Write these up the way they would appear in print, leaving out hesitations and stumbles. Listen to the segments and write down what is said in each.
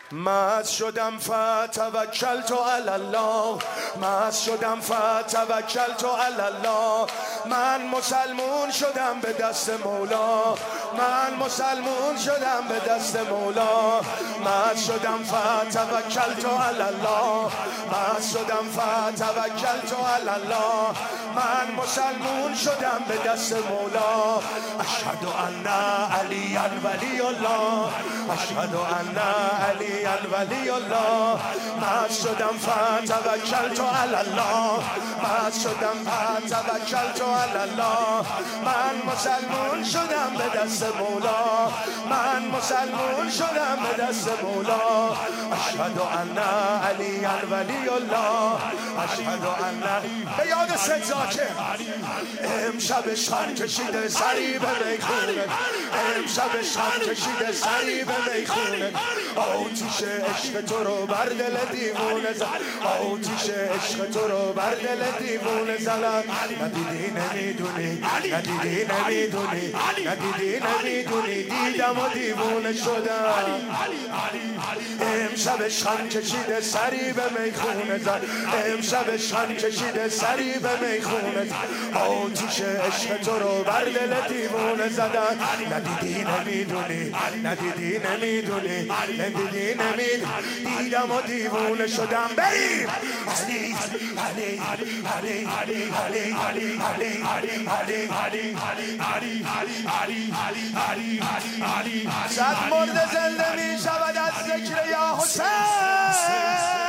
مست شدم فتوکلت علی الله، مست شدم فتوکلت علی الله. من مسلمون شدم به دست مولا، من مسلمون شدم به دست مولا. مست شدم فتوکلت علی الله، مست شدم فتوکلت علی الله. من مسلمون شدم به دست مولا. اشهد ان علی ولی الله، اشهد ان علی ولی الله. مست شدم فتوکلت علی الله، مست شدم فتوکلت علی الله. من مسلمون شدم به دست مولا، من مسلمون شدم به دست مولا. اشهد ان علی ولی الله، اشهد ان. به یاد سید زاکر امشب شان کشیده سری به میخونه، امشب شان کشیده سری به میخونه. آتیش عشق تو رو بر دل دیوونه زد، آتیش عشق تو رو بر دل دیوونه زد. ندیدی نمیدونی، ندیدی نمیدونی، ندیدی نمیدونی، دیدم و دیوونه شدم. امشب شان کشیده سری به میخونه زد، امشب شان کشیده سری به میخونه زد. آتیش عشق تو رو بر دل دیوونه زدن. ندیدی نمیدونی، ندیدی نمیدونی، ندیدی نمیدونی، دیدم و دیوونه شدم. بریم علی علی علی علی علی علی علی علی علی علی علی علی علی. صد مرده زنده می شود از ذکر یا حسین.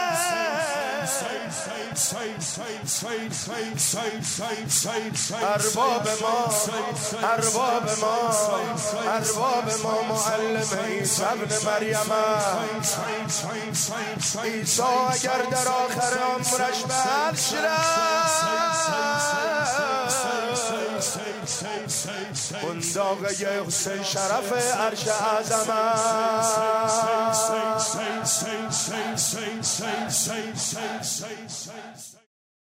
ارباب ما، ارباب ما، ارباب ما معلم عیسی ابن مریم. عیسی اگر در آخر عمرش به عرش رفت، بنداغه حسین شرف عرش اعظم.